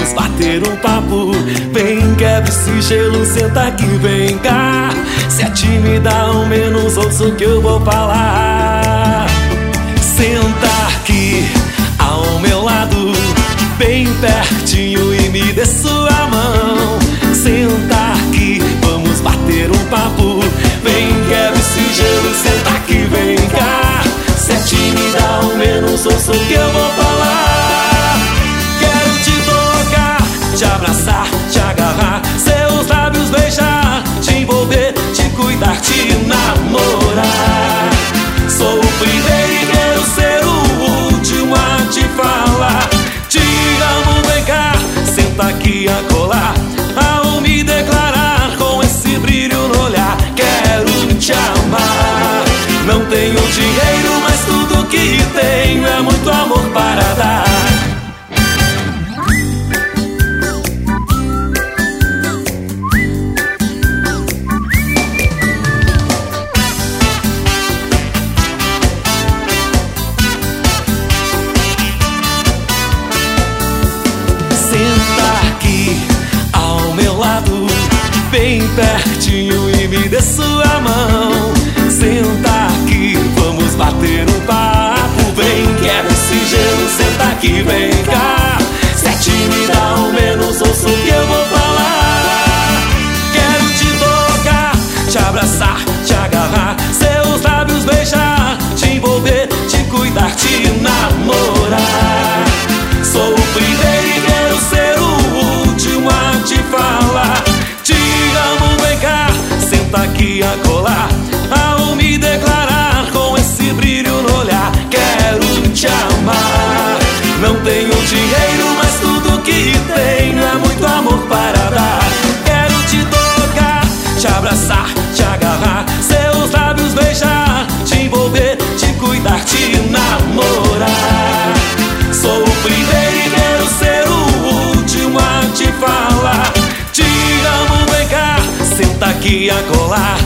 vamos bater um papo. Vem, quebra esse gelo, senta aqui, vem cá. Se é tímida ao menos ouça o que eu vou falar. Senta aqui ao meu lado, bem pertinho, e me dê sua mão. Senta aqui, vamos bater um papo. Vem, quebra esse gelo, senta aqui, vem cá. Se é tímida ao menos ouça o que eu vou falar. Quero te tocar, te abraçar, te agarrar, seus lábios beijar, te envolver, te cuidar, te namorar. Sou o primeiro e quero ser o último a te falar. Te amo, vem cá, senta aqui a colar. Ao me declarar com esse brilho no olhar, quero te amar. Não tenho dinheiro, mas tudo que tenho é muito amor para dar. Senta aqui ao meu lado, bem pertinho, e me dê sua mão. Senta aqui, vamos bater um papo. Vem, quebra esse gelo, senta aqui, vem cá. Se é tímida ao menos ouça o que eu vou falar. Quero te tocar, te abraçar, te agarrar, seus lábios beijar, te envolver, te cuidar, te namorar. Sou o primeiro e quero ser o último a te falar. Te amo, vem cá, senta aqui a colar. Ao me declarar com esse brilho no olhar, quero te amar. Não tenho dinheiro, mas tudo que tenho é muito amor para dar. Quero te tocar, te abraçar, te agarrar, seus lábios beijar, te envolver, te cuidar, te namorar. Sou o primeiro e quero ser o último a te falar. Te amo, vem cá, senta aqui a colar.